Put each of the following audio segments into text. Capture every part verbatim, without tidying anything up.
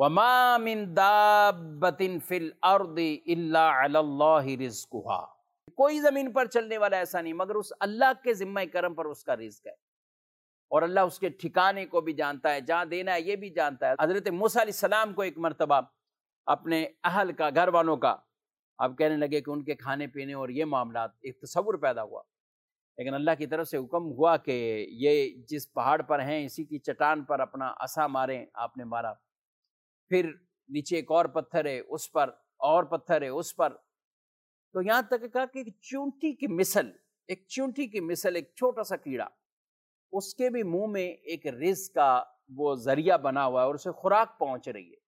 وَمَا مِن دَابَّةٍ فِي الْأَرْضِ إِلَّا عَلَى اللَّهِ رِزْقُهَا، کوئی زمین پر چلنے والا ایسا نہیں مگر اس اللہ کے ذمہ کرم پر اس کا رزق ہے، اور اللہ اس کے ٹھکانے کو بھی جانتا ہے، جہاں دینا ہے یہ بھی جانتا ہے۔ حضرت موسیٰ علیہ السلام کو ایک مرتبہ اپنے اہل کا، گھر والوں کا، اب کہنے لگے کہ ان کے کھانے پینے اور یہ معاملات، ایک تصور پیدا ہوا، لیکن اللہ کی طرف سے حکم ہوا کہ یہ جس پہاڑ پر ہیں اسی کی چٹان پر اپنا عصا ماریں۔ آپ نے مارا، پھر نیچے ایک اور پتھر ہے اس پر، اور پتھر ہے اس پر، تو یہاں تک کہا کہ ایک چونٹی کی مثل، ایک چونٹی کی مثل، ایک چھوٹا سا کیڑا، اس کے بھی منہ میں ایک رزق کا وہ ذریعہ بنا ہوا ہے اور اسے خوراک پہنچ رہی ہے،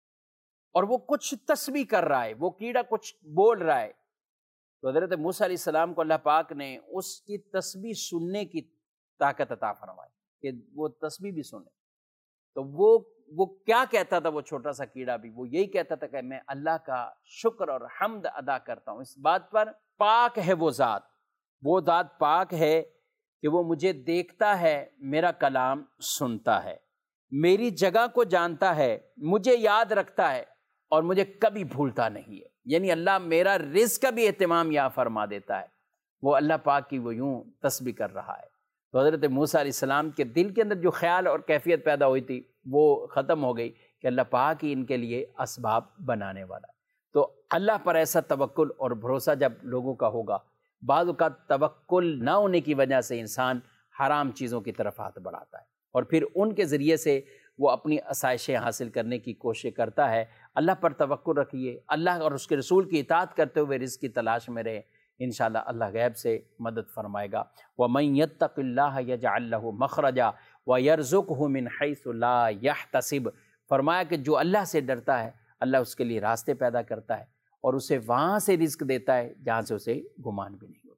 اور وہ کچھ تسبیح کر رہا ہے، وہ کیڑا کچھ بول رہا ہے۔ تو حضرت موسیٰ علیہ السلام کو اللہ پاک نے اس کی تسبیح سننے کی طاقت عطا فرمائی کہ وہ تسبیح بھی سنے۔ تو وہ وہ کیا کہتا تھا، وہ چھوٹا سا کیڑا بھی وہ یہی کہتا تھا کہ میں اللہ کا شکر اور حمد ادا کرتا ہوں اس بات پر، پاک ہے وہ ذات، وہ ذات پاک ہے کہ وہ مجھے دیکھتا ہے، میرا کلام سنتا ہے، میری جگہ کو جانتا ہے، مجھے یاد رکھتا ہے اور مجھے کبھی بھولتا نہیں ہے۔ یعنی اللہ میرا رزق کا بھی اہتمام یا فرما دیتا ہے۔ وہ اللہ پاک کی وہ یوں تسبیح کر رہا ہے۔ تو حضرت موسیٰ علیہ السلام کے دل کے اندر جو خیال اور کیفیت پیدا ہوئی تھی وہ ختم ہو گئی کہ اللہ پاک ہی ان کے لیے اسباب بنانے والا ہے۔ تو اللہ پر ایسا توکل اور بھروسہ جب لوگوں کا ہوگا، بعض اوقات توکل نہ ہونے کی وجہ سے انسان حرام چیزوں کی طرف ہاتھ بڑھاتا ہے اور پھر ان کے ذریعے سے وہ اپنی آسائشیں حاصل کرنے کی کوشش کرتا ہے۔ اللہ پر توکل رکھیے، اللہ اور اس کے رسول کی اطاعت کرتے ہوئے رزق کی تلاش میں رہے، انشاءاللہ اللہ غیب سے مدد فرمائے گا۔ وَمَن يَتَّقِ اللَّهَ يَجْعَل لَّهُ مَخْرَجًا وَيَرْزُقْهُ مِنْ حَيْثُ لَا يَحْتَسِبُ، فرمایا کہ جو اللہ سے ڈرتا ہے اللہ اس کے لیے راستے پیدا کرتا ہے اور اسے وہاں سے رزق دیتا ہے جہاں سے اسے گمان بھی نہیں۔